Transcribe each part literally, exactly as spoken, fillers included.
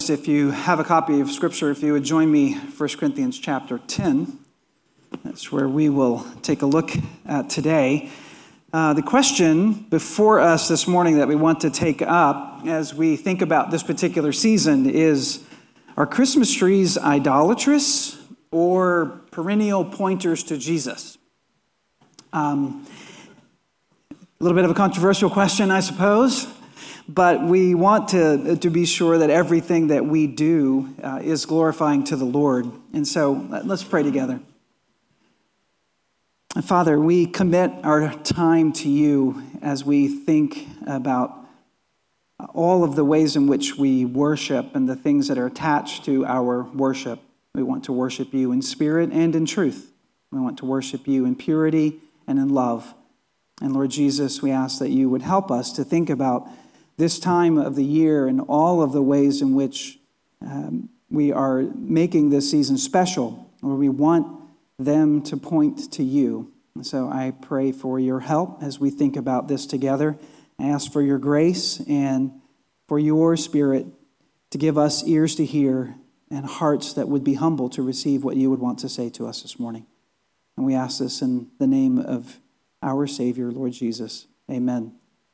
First, if you have a copy of Scripture, if you would join me, First Corinthians chapter ten. That's where we will take a look at today. Uh, the question before us this morning that we want to take up as we think about this particular season is, are Christmas trees idolatrous or perennial pointers to Jesus? Um, a little bit of a controversial question, I suppose. But we want to, to be sure that everything that we do uh, is glorifying to the Lord. And so let's pray together. Father, we commit our time to you as we think about all of the ways in which we worship and the things that are attached to our worship. We want to worship you in spirit and in truth. We want to worship you in purity and in love. And Lord Jesus, we ask that you would help us to think about this time of the year and all of the ways in which um, we are making this season special, where we want them to point to you. And so I pray for your help as we think about this together. I ask for your grace and for your Spirit to give us ears to hear and hearts that would be humble to receive what you would want to say to us this morning. And we ask this in the name of our Savior, Lord Jesus. Amen.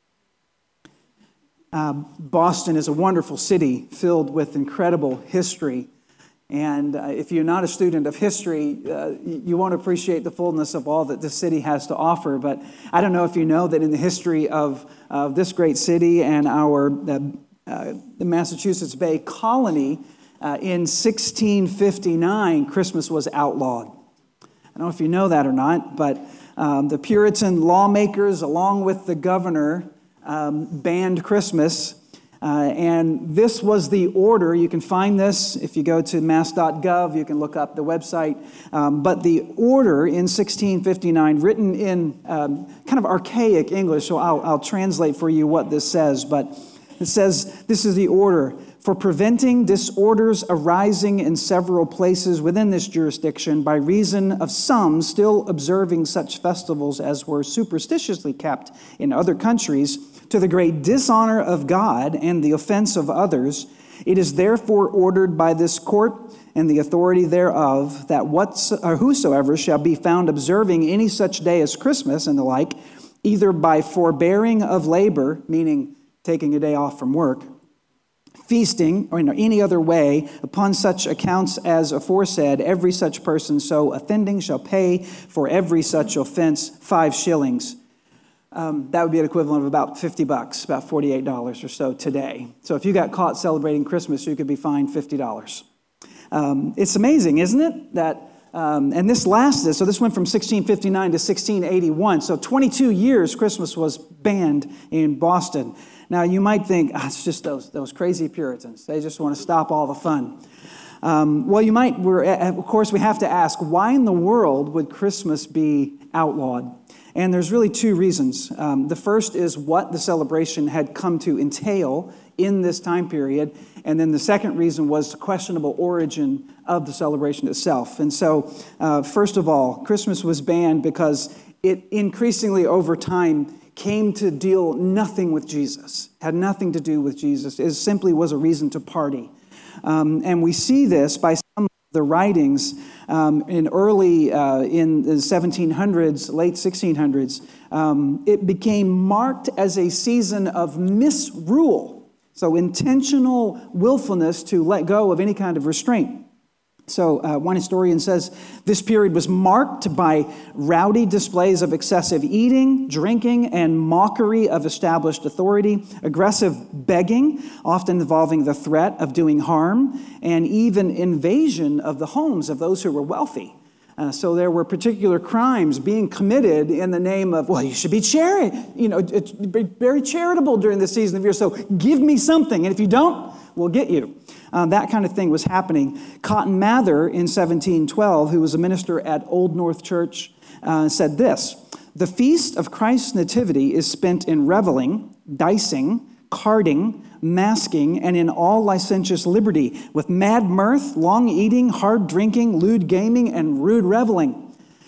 Uh, Boston is a wonderful city filled with incredible history. And uh, if you're not a student of history, uh, you won't appreciate the fullness of all that this city has to offer. But I don't know if you know that in the history of, of this great city and our uh, uh, the Massachusetts Bay Colony, uh, in sixteen fifty-nine, Christmas was outlawed. I don't know if you know that or not, but um, the Puritan lawmakers, along with the governor, Um, banned Christmas, uh, and this was the order. You can find this if you go to mass dot gov. You can look up the website. Um, but the order in sixteen fifty-nine, written in um, kind of archaic English, so I'll, I'll translate for you what this says. But it says, this is the order: for preventing disorders arising in several places within this jurisdiction by reason of some still observing such festivals as were superstitiously kept in other countries, to the great dishonor of God and the offense of others, it is therefore ordered by this court and the authority thereof that whatso, or whosoever shall be found observing any such day as Christmas and the like, either by forbearing of labor, meaning taking a day off from work, feasting, or in any other way, upon such accounts as aforesaid, every such person so offending shall pay for every such offense five shillings. Um, that would be an equivalent of about fifty bucks, about forty-eight dollars or so today. So if you got caught celebrating Christmas, you could be fined fifty dollars. Um, it's amazing, isn't it? That um, and this lasted, so this went from sixteen fifty-nine to sixteen eighty-one. So twenty-two years Christmas was banned in Boston. Now you might think, oh, it's just those, those crazy Puritans. They just want to stop all the fun. Um, well, you might, we're, of course, we have to ask, why in the world would Christmas be outlawed? And there's really two reasons. Um, the first is what the celebration had come to entail in this time period. And then the second reason was the questionable origin of the celebration itself. And so, uh, first of all, Christmas was banned because it increasingly over time came to deal nothing with Jesus, had nothing to do with Jesus. It simply was a reason to party. Um, and we see this by some of the writings um, in early, uh, in the seventeen hundreds, late sixteen hundreds. Um, it became marked as a season of misrule. So intentional willfulness to let go of any kind of restraint. So uh, one historian says this period was marked by rowdy displays of excessive eating, drinking, and mockery of established authority, aggressive begging, often involving the threat of doing harm, and even invasion of the homes of those who were wealthy. Uh, so there were particular crimes being committed in the name of, well, you should be chari- you know, it's very charitable during the season of year, so give me something, and if you don't, we'll get you. Uh, that kind of thing was happening. Cotton Mather in seventeen twelve, who was a minister at Old North Church, uh, said this: the feast of Christ's nativity is spent in reveling, dicing, carding, masking, and in all licentious liberty, with mad mirth, long eating, hard drinking, lewd gaming, and rude reveling.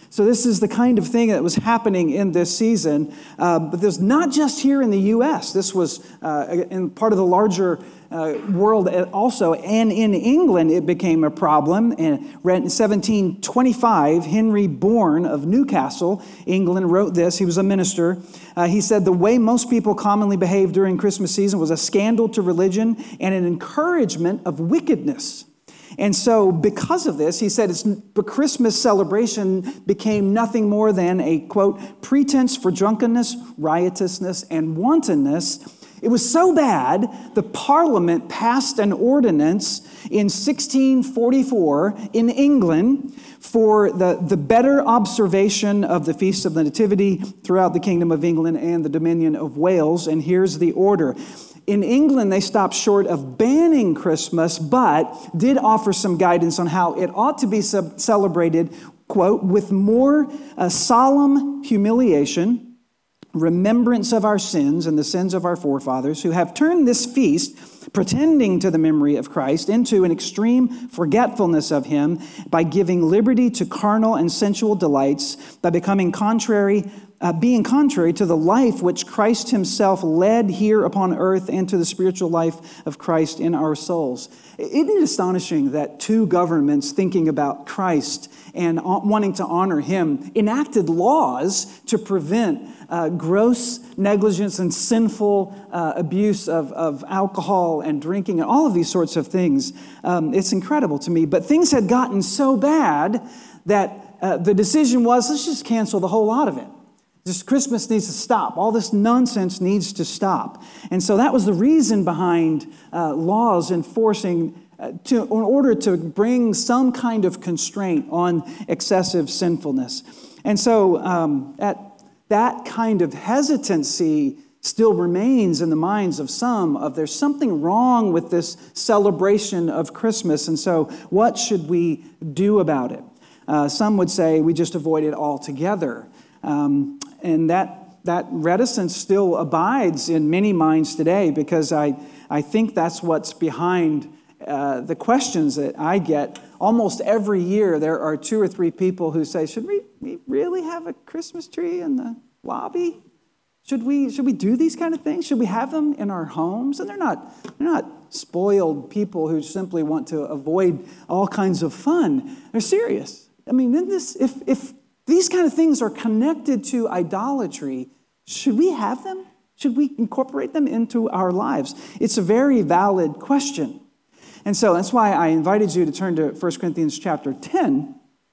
So this is the kind of thing that was happening in this season. Uh, but there's not just here in the U S. This was uh, in part of the larger uh, world also. And in England, it became a problem. And in seventeen twenty-five, Henry Bourne of Newcastle, England, wrote this. He was a minister. Uh, he said, the way most people commonly behave during Christmas season was a scandal to religion and an encouragement of wickedness. And so because of this, he said, it's, the Christmas celebration became nothing more than a, quote, pretense for drunkenness, riotousness, and wantonness. It was so bad, the Parliament passed an ordinance in sixteen forty-four in England for the, the better observation of the Feast of the Nativity throughout the Kingdom of England and the Dominion of Wales. And here's the order. In England, they stopped short of banning Christmas, but did offer some guidance on how it ought to be sub- celebrated, quote, with more uh, solemn humiliation, remembrance of our sins and the sins of our forefathers, who have turned this feast, pretending to the memory of Christ, into an extreme forgetfulness of him by giving liberty to carnal and sensual delights, by becoming contrary Uh, being contrary to the life which Christ himself led here upon earth and to the spiritual life of Christ in our souls. Isn't it astonishing that two governments thinking about Christ and wanting to honor him enacted laws to prevent uh, gross negligence and sinful uh, abuse of, of alcohol and drinking and all of these sorts of things? Um, it's incredible to me. But things had gotten so bad that uh, the decision was, let's just cancel the whole lot of it. Just Christmas needs to stop. All this nonsense needs to stop. And so that was the reason behind uh, laws enforcing uh, to, in order to bring some kind of constraint on excessive sinfulness. And so um, that, that kind of hesitancy still remains in the minds of some of there's something wrong with this celebration of Christmas. And so what should we do about it? Uh, some would say we just avoid it altogether. Um, and that that reticence still abides in many minds today, because I, I think that's what's behind uh, the questions that I get. Almost every year there are two or three people who say, should we, we really have a Christmas tree in the lobby? Should we should we do these kind of things? Should we have them in our homes? And they're not they're not spoiled people who simply want to avoid all kinds of fun. They're serious. I mean, in this if if these kind of things are connected to idolatry, should we have them? Should we incorporate them into our lives? It's a very valid question. And so that's why I invited you to turn to First Corinthians chapter ten.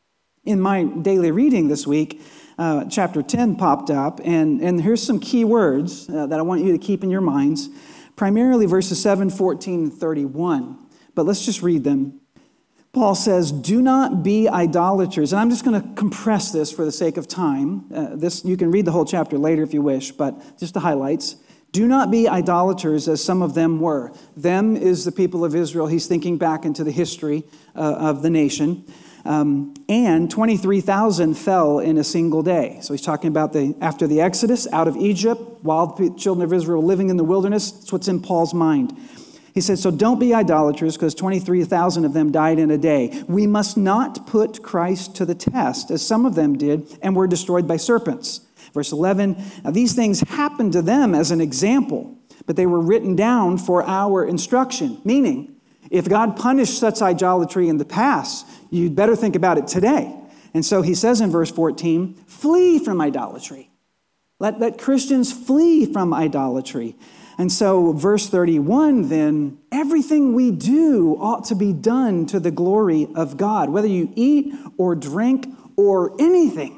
In my daily reading this week, uh, chapter ten popped up, and, and here's some key words uh, that I want you to keep in your minds, primarily verses seven, fourteen, and thirty-one. But let's just read them. Paul says, do not be idolaters. And I'm just going to compress this for the sake of time. Uh, this you can read the whole chapter later if you wish, but just the highlights. Do not be idolaters as some of them were. Them is the people of Israel. He's thinking back into the history uh, of the nation. Um, and twenty-three thousand fell in a single day. So he's talking about the after the Exodus out of Egypt, while the children of Israel were living in the wilderness. That's what's in Paul's mind. He said, so don't be idolaters, because twenty-three thousand of them died in a day. We must not put Christ to the test, as some of them did, and were destroyed by serpents. Verse eleven, now these things happened to them as an example, but they were written down for our instruction. Meaning, if God punished such idolatry in the past, you'd better think about it today. And so he says in verse fourteen, flee from idolatry. Let, let Christians flee from idolatry. And so verse thirty-one then, everything we do ought to be done to the glory of God, whether you eat or drink or anything.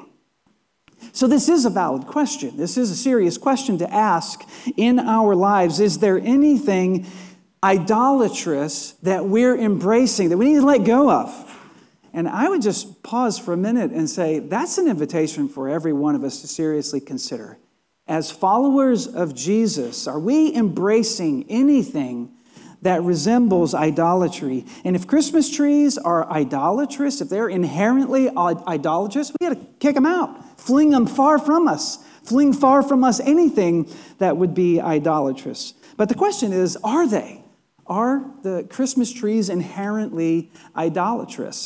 So this is a valid question. This is a serious question to ask in our lives. Is there anything idolatrous that we're embracing, that we need to let go of? And I would just pause for a minute and say, that's an invitation for every one of us to seriously consider. As followers of Jesus, are we embracing anything that resembles idolatry? And if Christmas trees are idolatrous, if they're inherently idolatrous, we got to kick them out, fling them far from us, fling far from us anything that would be idolatrous. But the question is, are they? Are the Christmas trees inherently idolatrous?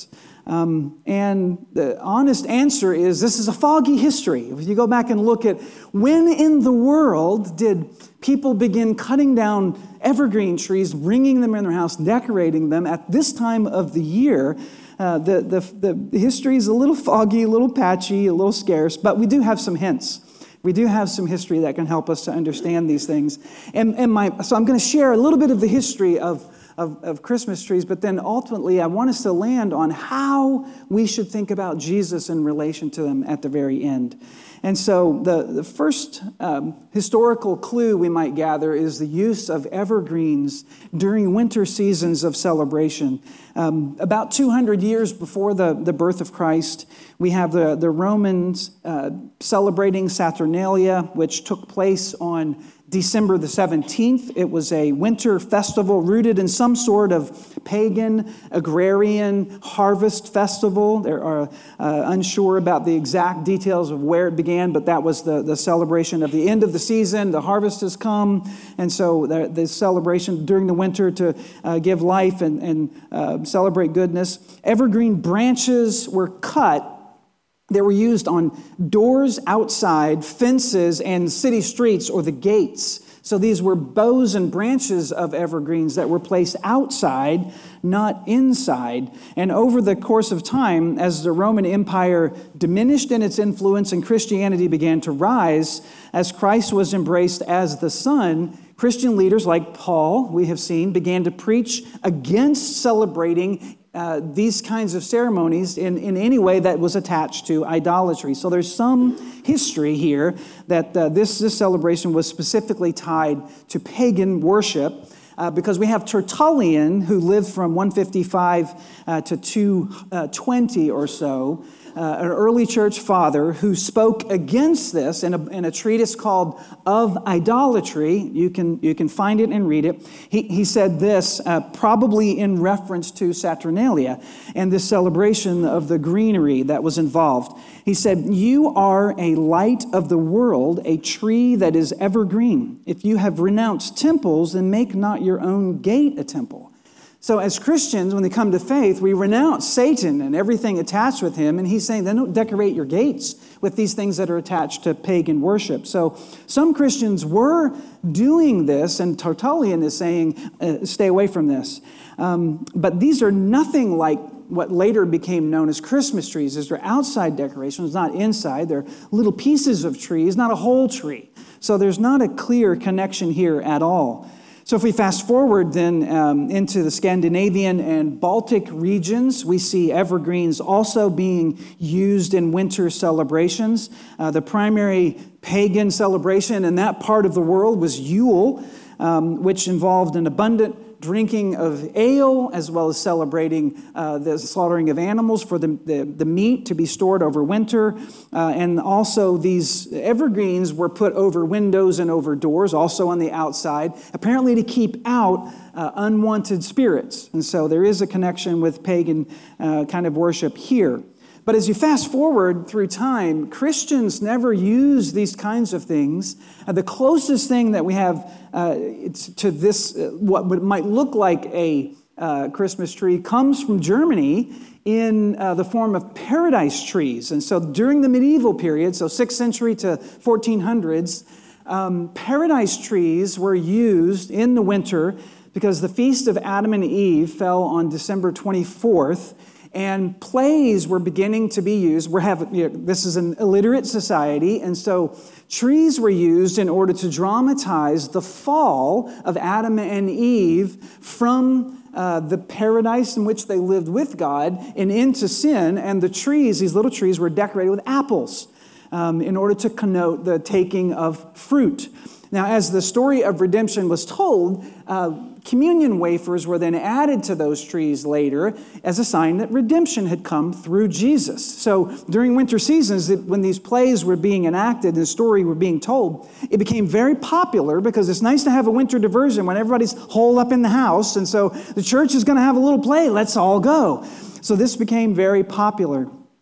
Um, and the honest answer is this is a foggy history. If you go back and look at when in the world did people begin cutting down evergreen trees, bringing them in their house, decorating them at this time of the year, uh, the, the, the history is a little foggy, a little patchy, a little scarce, but we do have some hints. We do have some history that can help us to understand these things. And, and my, so I'm going to share a little bit of the history of Of, of Christmas trees, but then ultimately I want us to land on how we should think about Jesus in relation to them at the very end. And so the, the first um, historical clue we might gather is the use of evergreens during winter seasons of celebration. Um, about two hundred years before the, the birth of Christ, we have the, the Romans uh, celebrating Saturnalia, which took place on December the seventeenth. It was a winter festival rooted in some sort of pagan, agrarian harvest festival. They are uh, unsure about the exact details of where it began, but that was the, the celebration of the end of the season. The harvest has come, and so the, the celebration during the winter to uh, give life and, and uh, celebrate goodness. Evergreen branches were cut. They were used on doors outside, fences, and city streets or the gates. So these were boughs and branches of evergreens that were placed outside, not inside. And over the course of time, as the Roman Empire diminished in its influence and Christianity began to rise, as Christ was embraced as the Son, Christian leaders like Paul, we have seen, began to preach against celebrating Uh, these kinds of ceremonies in, in any way that was attached to idolatry. So there's some history here that uh, this, this celebration was specifically tied to pagan worship uh, because we have Tertullian, who lived from one fifty-five uh, to two twenty or so, Uh, an early church father who spoke against this in a, in a treatise called Of Idolatry. You can, you can find it and read it. He, he said this, uh, probably in reference to Saturnalia and this celebration of the greenery that was involved. He said, "You are a light of the world, a tree that is evergreen. If you have renounced temples, then make not your own gate a temple." So as Christians, when they come to faith, we renounce Satan and everything attached with him. And he's saying, then don't decorate your gates with these things that are attached to pagan worship. So some Christians were doing this, and Tertullian is saying, uh, stay away from this. Um, but these are nothing like what later became known as Christmas trees. These are outside decorations, not inside. They're little pieces of trees, not a whole tree. So there's not a clear connection here at all. So if we fast forward then um, into the Scandinavian and Baltic regions, we see evergreens also being used in winter celebrations. Uh, the primary pagan celebration in that part of the world was Yule, um, which involved an abundant drinking of ale, as well as celebrating uh, the slaughtering of animals for the, the, the meat to be stored over winter. Uh, and also these evergreens were put over windows and over doors, also on the outside, apparently to keep out uh, unwanted spirits. And so there is a connection with pagan uh, kind of worship here. But as you fast forward through time, Christians never use these kinds of things. Uh, the closest thing that we have uh, to this, uh, what might look like a uh, Christmas tree, comes from Germany in uh, the form of paradise trees. And so during the medieval period, so sixth century to fourteen hundreds, um, paradise trees were used in the winter because the feast of Adam and Eve fell on December twenty-fourth. And plays were beginning to be used. We're having, you know, this is an illiterate society, and so trees were used in order to dramatize the fall of Adam and Eve from uh, the paradise in which they lived with God and into sin. And the trees, these little trees, were decorated with apples um, in order to connote the taking of fruit. Now, as the story of redemption was told, uh, communion wafers were then added to those trees later as a sign that redemption had come through Jesus. So during winter seasons, when these plays were being enacted and the story were being told, it became very popular because it's nice to have a winter diversion when everybody's holed up in the house. And so the church is going to have a little play. Let's all go. So this became very popular.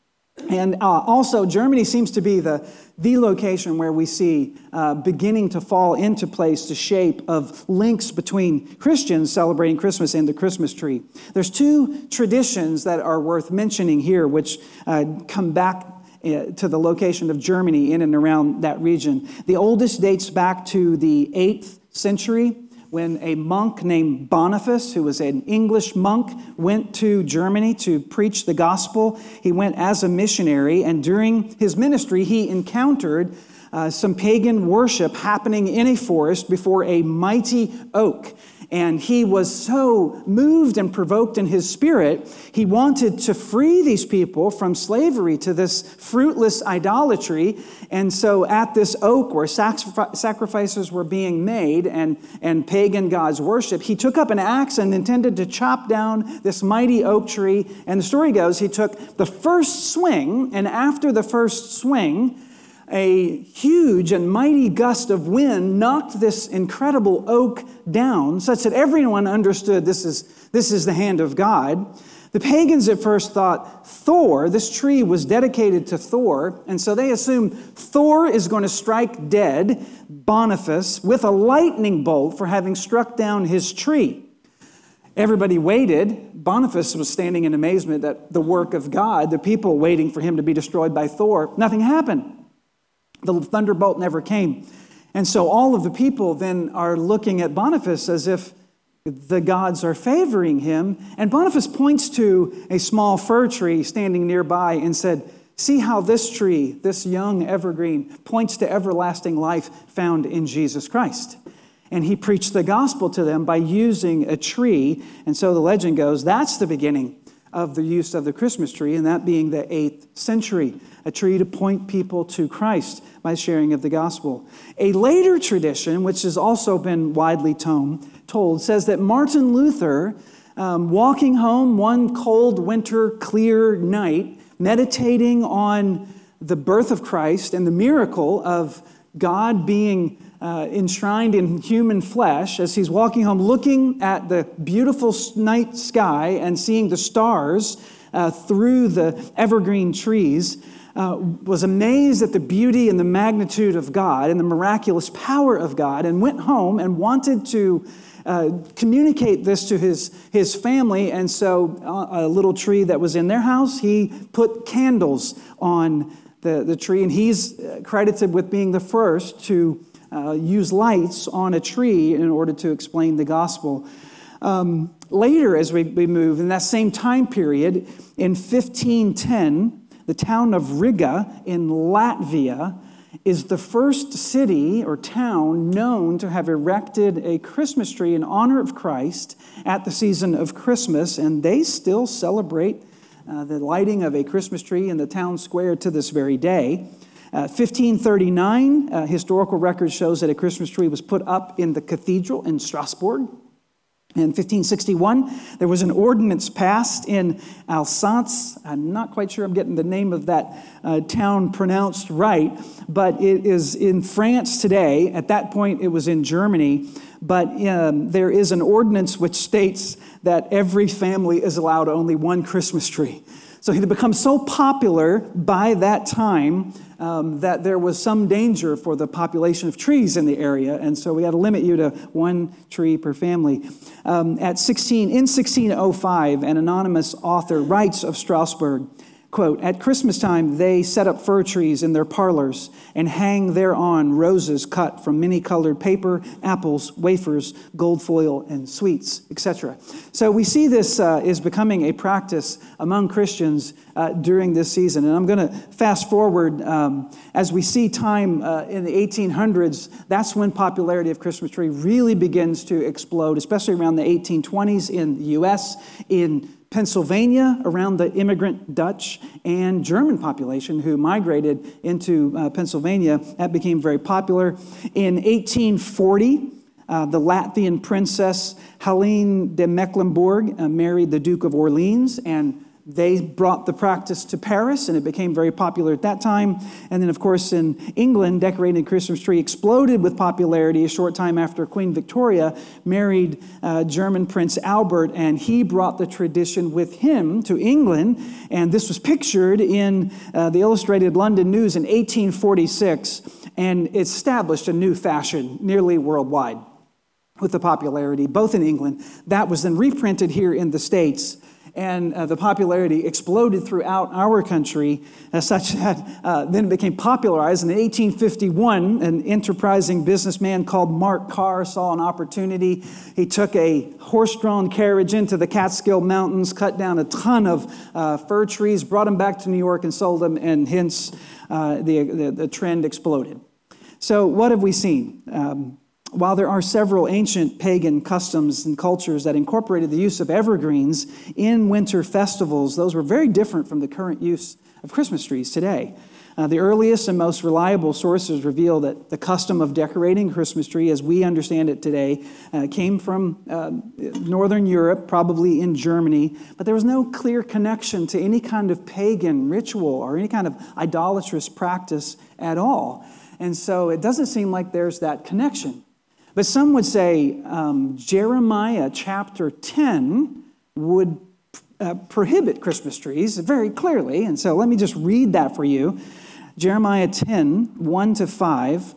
And uh, also, Germany seems to be the, the location where we see uh, beginning to fall into place the shape of links between Christians celebrating Christmas and the Christmas tree. There's two traditions that are worth mentioning here, which uh, come back uh, to the location of Germany in and around that region. The oldest dates back to the eighth century, when a monk named Boniface, who was an English monk, went to Germany to preach the gospel. He went as a missionary, and during his ministry, he encountered uh, some pagan worship happening in a forest before a mighty oak. And he was so moved and provoked in his spirit, he wanted to free these people from slavery to this fruitless idolatry. And so at this oak where sacrifices were being made and, and pagan gods worship, he took up an axe and intended to chop down this mighty oak tree. And the story goes, he took the first swing, and after the first swing, a huge and mighty gust of wind knocked this incredible oak down, such that everyone understood this is, this is the hand of God. The pagans at first thought Thor, this tree was dedicated to Thor, and so they assumed Thor is going to strike dead Boniface with a lightning bolt for having struck down his tree. Everybody waited. Boniface was standing in amazement at the work of God, the people waiting for him to be destroyed by Thor. Nothing happened. The thunderbolt never came. And so all of the people then are looking at Boniface as if the gods are favoring him. And Boniface points to a small fir tree standing nearby and said, "See how this tree, this young evergreen, points to everlasting life found in Jesus Christ." And he preached the gospel to them by using a tree. And so the legend goes, that's the beginning of the use of the Christmas tree, and that being the eighth century, a tree to point people to Christ by sharing of the gospel. A later tradition, which has also been widely told, says that Martin Luther, um, walking home one cold winter clear night, meditating on the birth of Christ and the miracle of God being Uh, enshrined in human flesh, as he's walking home looking at the beautiful night sky and seeing the stars uh, through the evergreen trees, uh, was amazed at the beauty and the magnitude of God and the miraculous power of God, and went home and wanted to uh, communicate this to his, his family. And so uh, a little tree that was in their house, he put candles on the, the tree, and he's credited with being the first to Uh, use lights on a tree in order to explain the gospel. Um, later, as we, we move, in that same time period, in fifteen ten, the town of Riga in Latvia is the first city or town known to have erected a Christmas tree in honor of Christ at the season of Christmas, and they still celebrate uh, the lighting of a Christmas tree in the town square to this very day. Uh, fifteen thirty-nine, uh, historical record shows that a Christmas tree was put up in the cathedral in Strasbourg. In fifteen sixty-one, there was an ordinance passed in Alsace. I'm not quite sure I'm getting the name of that uh, town pronounced right, but it is in France today. At that point, it was in Germany. But um, there is an ordinance which states that every family is allowed only one Christmas tree. So he had become so popular by that time um, that there was some danger for the population of trees in the area, and so we had to limit you to one tree per family. Um, at sixteen in sixteen oh five, an anonymous author writes of Strasbourg, quote, "At Christmas time, they set up fir trees in their parlors and hang thereon roses cut from many-colored paper, apples, wafers, gold foil, and sweets," et cetera. So we see this uh, is becoming a practice among Christians uh, during this season. And I'm going to fast forward um, as we see time uh, in the eighteen hundreds. That's when popularity of Christmas tree really begins to explode, especially around the eighteen twenties in the U S, in Pennsylvania, around the immigrant Dutch and German population who migrated into uh, Pennsylvania. That became very popular. In eighteen forty, uh, the Latvian princess Helene de Mecklenburg uh, married the Duke of Orleans, and They brought the practice to Paris, and it became very popular at that time. And then, of course, in England, decorating a Christmas tree exploded with popularity a short time after Queen Victoria married uh, German Prince Albert, and he brought the tradition with him to England. And this was pictured in uh, the Illustrated London News in eighteen forty-six, and established a new fashion nearly worldwide with the popularity, both in England. That was then reprinted here in the States. And uh, the popularity exploded throughout our country, uh, such that uh, then it became popularized. And in eighteen fifty-one, an enterprising businessman called Mark Carr saw an opportunity. He took a horse-drawn carriage into the Catskill Mountains, cut down a ton of uh, fir trees, brought them back to New York and sold them, and hence uh, the, the, the trend exploded. So what have we seen? Um, While there are several ancient pagan customs and cultures that incorporated the use of evergreens in winter festivals, those were very different from the current use of Christmas trees today. Uh, the earliest and most reliable sources reveal that the custom of decorating a Christmas tree, as we understand it today, uh, came from uh, Northern Europe, probably in Germany, but there was no clear connection to any kind of pagan ritual or any kind of idolatrous practice at all. And so it doesn't seem like there's that connection. But some would say um, Jeremiah chapter ten would uh, prohibit Christmas trees very clearly. And so let me just read that for you. Jeremiah ten, one to five.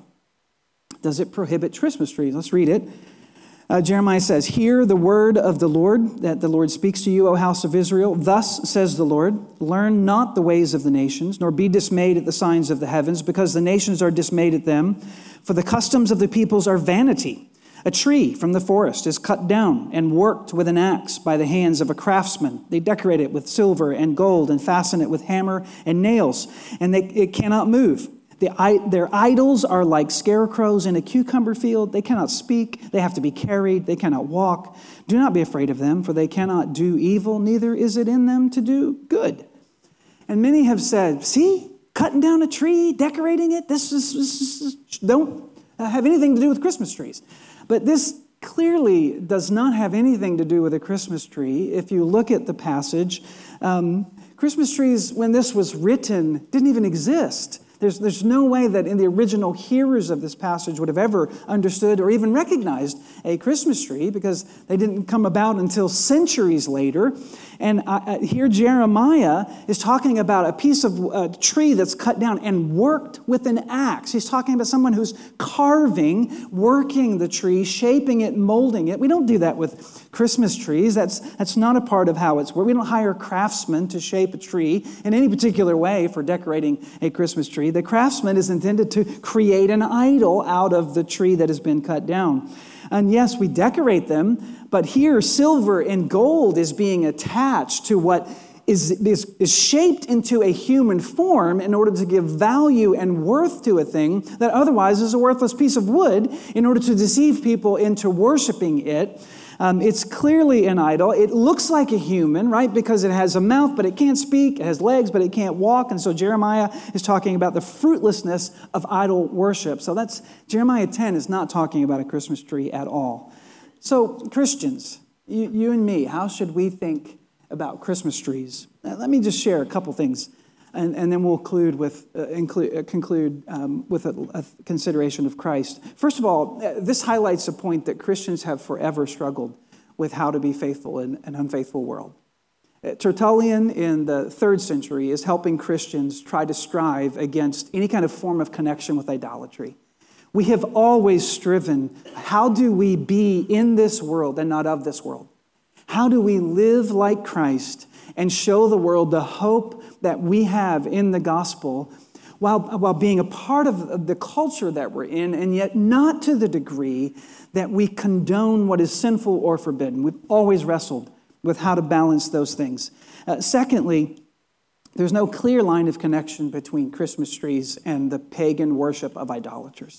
Does it prohibit Christmas trees? Let's read it. Uh, Jeremiah says, "Hear the word of the Lord, that the Lord speaks to you, O house of Israel. Thus says the Lord, learn not the ways of the nations, nor be dismayed at the signs of the heavens, because the nations are dismayed at them. For the customs of the peoples are vanity. A tree from the forest is cut down and worked with an axe by the hands of a craftsman. They decorate it with silver and gold and fasten it with hammer and nails, and they, it cannot move. The, their idols are like scarecrows in a cucumber field. They cannot speak. They have to be carried. They cannot walk. Do not be afraid of them, for they cannot do evil, neither is it in them to do good." And many have said, see, cutting down a tree, decorating it, this is, this is don't have anything to do with Christmas trees. But this clearly does not have anything to do with a Christmas tree. If you look at the passage, um, Christmas trees, when this was written, didn't even exist. There's, there's no way that in the original hearers of this passage would have ever understood or even recognized a Christmas tree, because they didn't come about until centuries later. And uh, here Jeremiah is talking about a piece of uh, tree that's cut down and worked with an axe. He's talking about someone who's carving, working the tree, shaping it, molding it. We don't do that with Christmas trees. That's, that's not a part of how it's worked. We don't hire craftsmen to shape a tree in any particular way for decorating a Christmas tree. The craftsman is intended to create an idol out of the tree that has been cut down. And yes, we decorate them, but here silver and gold is being attached to what is, is, is shaped into a human form in order to give value and worth to a thing that otherwise is a worthless piece of wood, in order to deceive people into worshiping it. Um, it's clearly an idol. It looks like a human, right? Because it has a mouth, but it can't speak. It has legs, but it can't walk. And so Jeremiah is talking about the fruitlessness of idol worship. So that's Jeremiah ten is not talking about a Christmas tree at all. So Christians, you, you and me, how should we think about Christmas trees? Now, let me just share a couple things, and, and then we'll conclude with, uh, include, uh, conclude um, with a, a consideration of Christ. First of all, uh, this highlights a point that Christians have forever struggled with, how to be faithful in an unfaithful world. Uh, Tertullian in the third century is helping Christians try to strive against any kind of form of connection with idolatry. We have always striven, how do we be in this world and not of this world? How do we live like Christ and show the world the hope that we have in the gospel, while, while being a part of the culture that we're in, and yet not to the degree that we condone what is sinful or forbidden? We've always wrestled with how to balance those things. Uh, secondly, there's no clear line of connection between Christmas trees and the pagan worship of idolaters.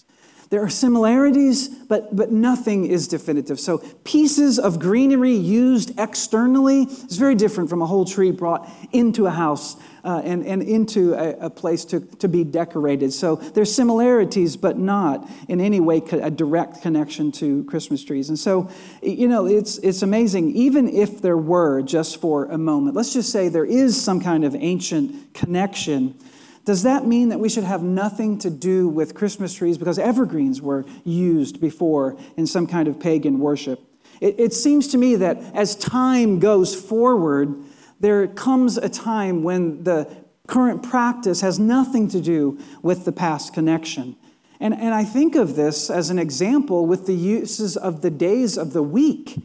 There are similarities, but, but nothing is definitive. So pieces of greenery used externally is very different from a whole tree brought into a house uh, and, and into a, a place to, to be decorated. So there's similarities, but not in any way a direct connection to Christmas trees. And so, you know, it's, it's amazing, even if there were, just for a moment, let's just say there is some kind of ancient connection. Does that mean that we should have nothing to do with Christmas trees because evergreens were used before in some kind of pagan worship? It, it seems to me that as time goes forward, there comes a time when the current practice has nothing to do with the past connection. And, and I think of this as an example with the uses of the days of the week.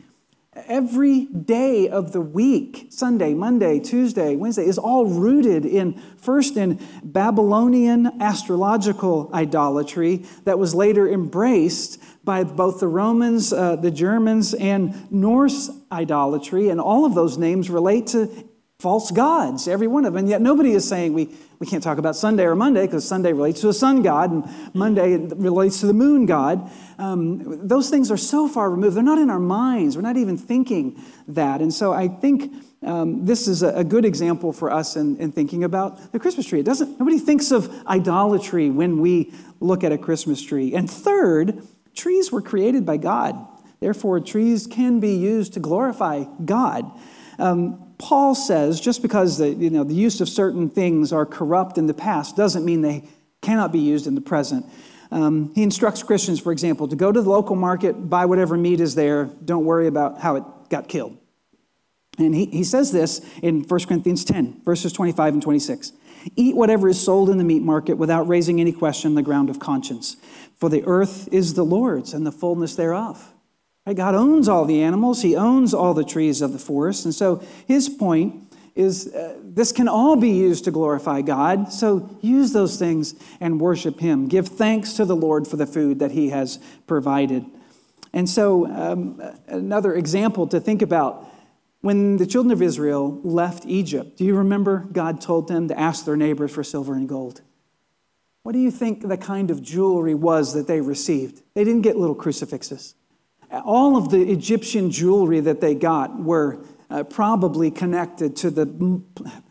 Every day of the week, Sunday, Monday, Tuesday, Wednesday, is all rooted in, first in Babylonian astrological idolatry that was later embraced by both the Romans, uh, the Germans, and Norse idolatry. And all of those names relate to false gods, every one of them. And yet nobody is saying we, we can't talk about Sunday or Monday because Sunday relates to a sun god and Monday relates to the moon god. Um, those things are so far removed. They're not in our minds. We're not even thinking that. And so I think um, this is a, a good example for us in, in thinking about the Christmas tree. It doesn't, nobody thinks of idolatry when we look at a Christmas tree. And third, trees were created by God. Therefore, trees can be used to glorify God. Um, Paul says just because the, you know, the use of certain things are corrupt in the past doesn't mean they cannot be used in the present. Um, he instructs Christians, for example, to go to the local market, buy whatever meat is there. Don't worry about how it got killed. And he, he says this in First Corinthians ten, verses twenty-five and twenty-six. Eat whatever is sold in the meat market without raising any question on the ground of conscience. For the earth is the Lord's and the fullness thereof. God owns all the animals. He owns all the trees of the forest. And so his point is uh, this can all be used to glorify God. So use those things and worship him. Give thanks to the Lord for the food that he has provided. And so um, another example to think about, when the children of Israel left Egypt, do you remember God told them to ask their neighbors for silver and gold? What do you think the kind of jewelry was that they received? They didn't get little crucifixes. All of the Egyptian jewelry that they got were uh, probably connected to the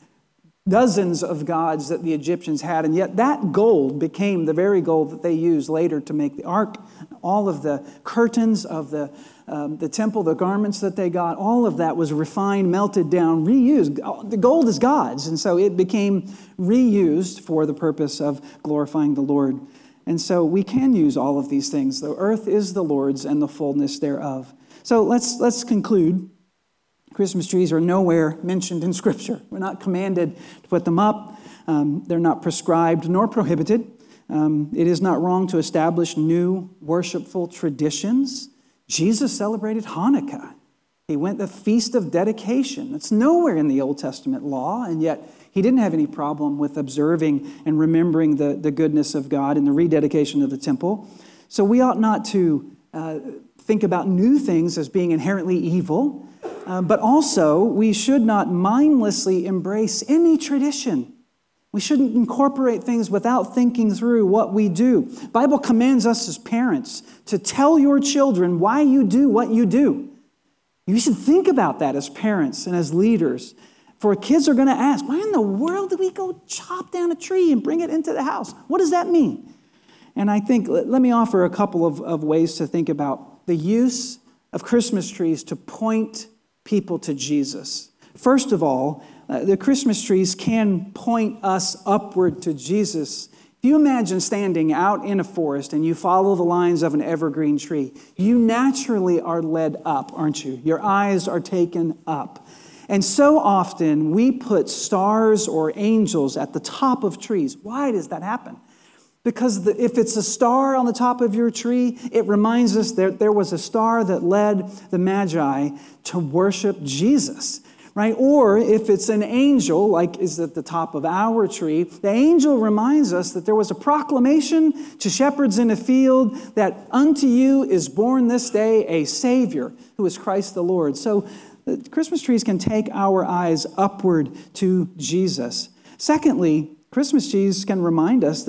dozens of gods that the Egyptians had, and yet that gold became the very gold that they used later to make the ark. All of the curtains of the, um, the temple, the garments that they got, all of that was refined, melted down, reused. The gold is God's, and so it became reused for the purpose of glorifying the Lord. And so we can use all of these things. The earth is the Lord's and the fullness thereof. So let's let's conclude. Christmas trees are nowhere mentioned in Scripture. We're not commanded to put them up. Um, they're not prescribed nor prohibited. Um, it is not wrong to establish new worshipful traditions. Jesus celebrated Hanukkah. He went the Feast of Dedication. It's nowhere in the Old Testament law, and yet he didn't have any problem with observing and remembering the, the goodness of God in the rededication of the temple. So we ought not to uh, think about new things as being inherently evil, uh, but also we should not mindlessly embrace any tradition. We shouldn't incorporate things without thinking through what we do. The Bible commands us as parents to tell your children why you do what you do. You should think about that as parents and as leaders. For kids are going to ask, why in the world do we go chop down a tree and bring it into the house? What does that mean? And I think, let me offer a couple of, of ways to think about the use of Christmas trees to point people to Jesus. First of all, uh, the Christmas trees can point us upward to Jesus. If you imagine standing out in a forest and you follow the lines of an evergreen tree, you naturally are led up, aren't you? Your eyes are taken up. And so often we put stars or angels at the top of trees. Why does that happen? Because the, if it's a star on the top of your tree, it reminds us that there was a star that led the Magi to worship Jesus, right? Or if it's an angel, like is at the top of our tree, the angel reminds us that there was a proclamation to shepherds in a field that unto you is born this day a Savior who is Christ the Lord. So Christmas trees can take our eyes upward to Jesus. Secondly, Christmas trees can remind us that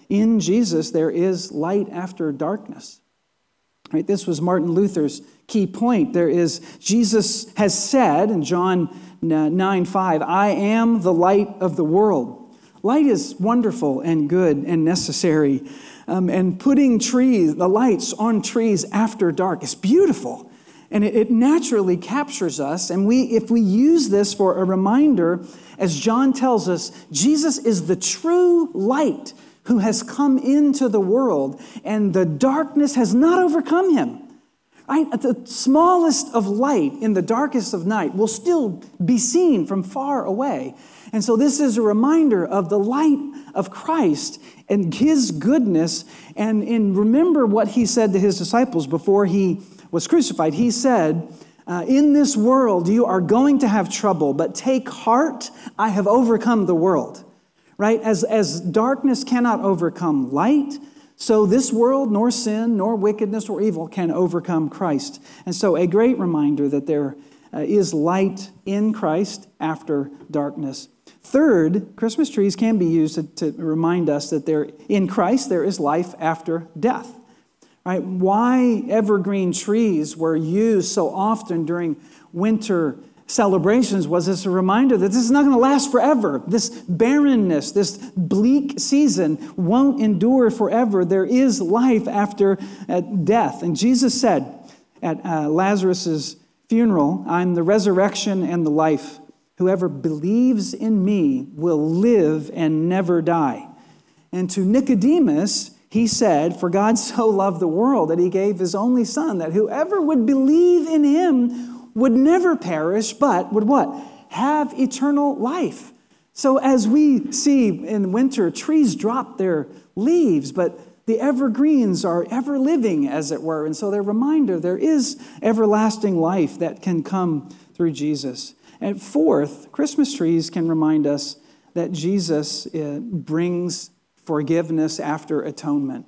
in Jesus there is light after darkness. Right? This was Martin Luther's key point. There is, Jesus has said in John nine five, I am the light of the world. Light is wonderful and good and necessary. Um, and putting trees, the lights on trees after dark is beautiful. And it, it naturally captures us. And we, if we use this for a reminder, as John tells us, Jesus is the true light who has come into the world, and the darkness has not overcome him. Right? The smallest of light in the darkest of night will still be seen from far away. And so this is a reminder of the light of Christ and his goodness. And in remember what he said to his disciples before he was crucified. He said, uh, in this world you are going to have trouble, but take heart, I have overcome the world. Right? As, as darkness cannot overcome light, so this world, nor sin, nor wickedness, or evil can overcome Christ. And so a great reminder that there uh, is light in Christ after darkness. Third, Christmas trees can be used to, to remind us that there, in Christ there is life after death. Right? Why evergreen trees were used so often during winter celebrations was this a reminder that this is not going to last forever. This barrenness, this bleak season won't endure forever. There is life after uh, death. And Jesus said at uh, Lazarus' funeral, I'm the resurrection and the life. Whoever believes in me will live and never die. And to Nicodemus, he said, for God so loved the world that he gave his only son, that whoever would believe in him would never perish, but would what? Have eternal life. So as we see in winter, trees drop their leaves, but the evergreens are ever living, as it were. And so they're a reminder there is everlasting life that can come through Jesus. And fourth, Christmas trees can remind us that Jesus uh, brings forgiveness after atonement.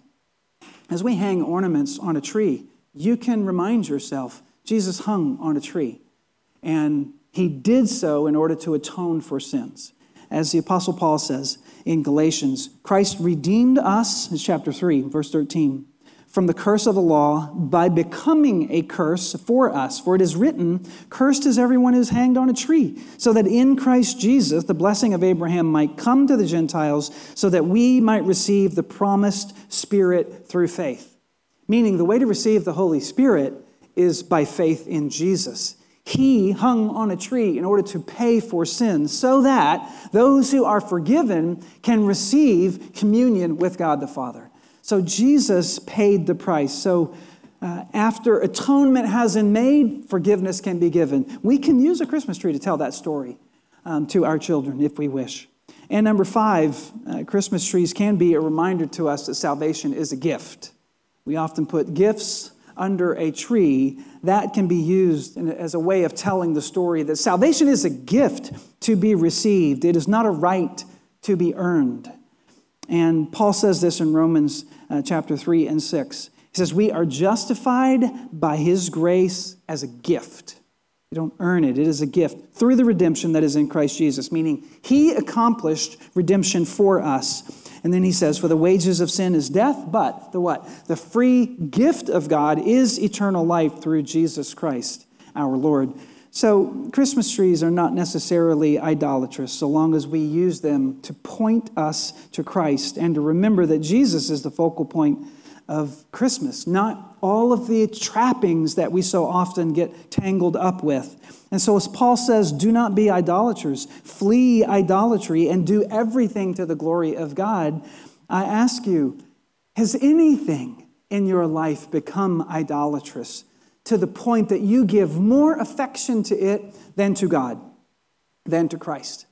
As we hang ornaments on a tree, you can remind yourself Jesus hung on a tree, and he did so in order to atone for sins. As the Apostle Paul says in Galatians, Christ redeemed us, in chapter three, verse thirteen, from the curse of the law by becoming a curse for us. For it is written, cursed is everyone who is hanged on a tree, so that in Christ Jesus the blessing of Abraham might come to the Gentiles, so that we might receive the promised Spirit through faith. Meaning the way to receive the Holy Spirit is by faith in Jesus. He hung on a tree in order to pay for sins so that those who are forgiven can receive communion with God the Father. So Jesus paid the price. So uh, after atonement has been made, forgiveness can be given. We can use a Christmas tree to tell that story um, to our children if we wish. And number five, uh, Christmas trees can be a reminder to us that salvation is a gift. We often put gifts under a tree. That can be used in, as a way of telling the story that salvation is a gift to be received. It is not a right to be earned. And Paul says this in Romans uh, chapter three and six. He says, we are justified by his grace as a gift. You don't earn it. It is a gift through the redemption that is in Christ Jesus, meaning he accomplished redemption for us. And then he says, for the wages of sin is death, but the what? The free gift of God is eternal life through Jesus Christ, our Lord. So Christmas trees are not necessarily idolatrous, so long as we use them to point us to Christ and to remember that Jesus is the focal point of Christmas, not all of the trappings that we so often get tangled up with. And so as Paul says, do not be idolaters, flee idolatry and do everything to the glory of God. I ask you, has anything in your life become idolatrous to the point that you give more affection to it than to God, than to Christ?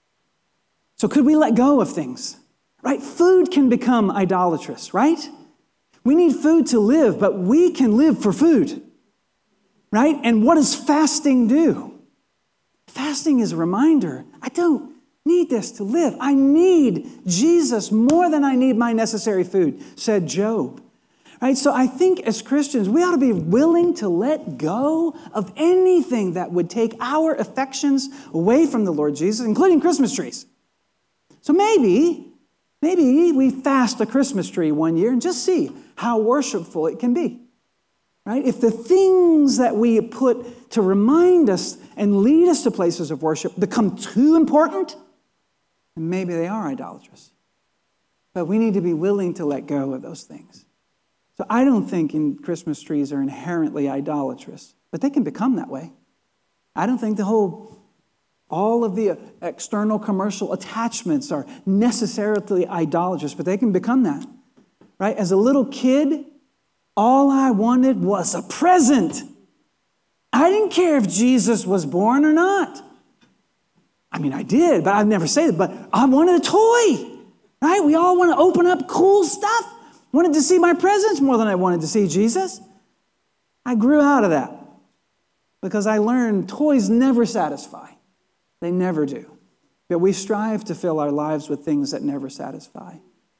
So could we let go of things, right? Food can become idolatrous, right? We need food to live, but we can live for food, right? And what does fasting do? Fasting is a reminder. I don't need this to live. I need Jesus more than I need my necessary food, said Job. Right? So I think as Christians, we ought to be willing to let go of anything that would take our affections away from the Lord Jesus, including Christmas trees. So maybe Maybe we fast a Christmas tree one year and just see how worshipful it can be. Right? If the things that we put to remind us and lead us to places of worship become too important, then maybe they are idolatrous. But we need to be willing to let go of those things. So I don't think in Christmas trees are inherently idolatrous, but they can become that way. I don't think the whole, all of the external commercial attachments are necessarily idolatrous, but they can become that. Right? As a little kid, all I wanted was a present. I didn't care if Jesus was born or not. I mean, I did, but I'd never say that. But I wanted a toy, right? We all want to open up cool stuff. Wanted to see my presents more than I wanted to see Jesus. I grew out of that because I learned toys never satisfy. They never do. But we strive to fill our lives with things that never satisfy.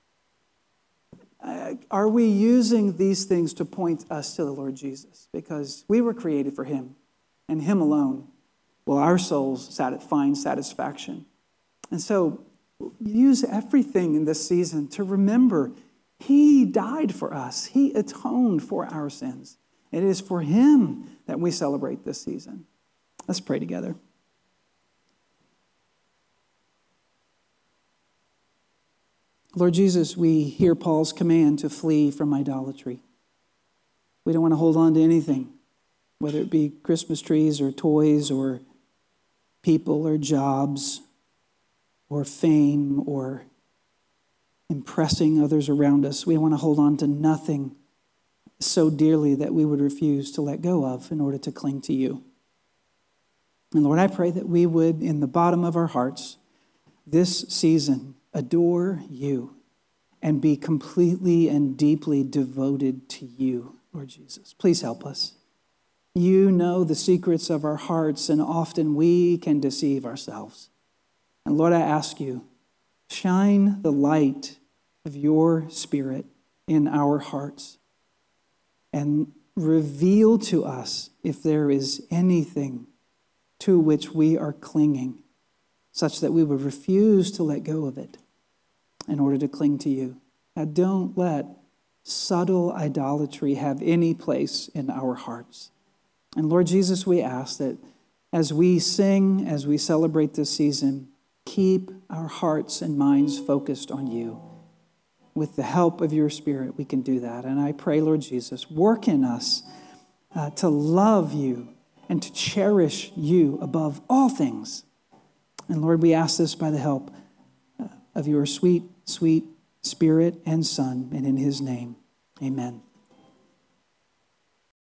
Uh, are we using these things to point us to the Lord Jesus? Because we were created for Him, and Him alone will our souls sat- find satisfaction. And so use everything in this season to remember He died for us. He atoned for our sins. It is for Him that we celebrate this season. Let's pray together. Lord Jesus, we hear Paul's command to flee from idolatry. We don't want to hold on to anything, whether it be Christmas trees or toys or people or jobs or fame or impressing others around us. We want to hold on to nothing so dearly that we would refuse to let go of in order to cling to you. And Lord, I pray that we would, in the bottom of our hearts, this season, adore you and be completely and deeply devoted to you, Lord Jesus. Please help us. You know the secrets of our hearts, and often we can deceive ourselves. And Lord, I ask you, shine the light of your Spirit in our hearts and reveal to us if there is anything to which we are clinging, such that we would refuse to let go of it in order to cling to you. Now, don't let subtle idolatry have any place in our hearts. And Lord Jesus, we ask that as we sing, as we celebrate this season, keep our hearts and minds focused on you. With the help of your Spirit, we can do that. And I pray, Lord Jesus, work in us uh, to love you and to cherish you above all things. And Lord, we ask this by the help of your sweet, sweet Spirit and Son, and in his name, amen.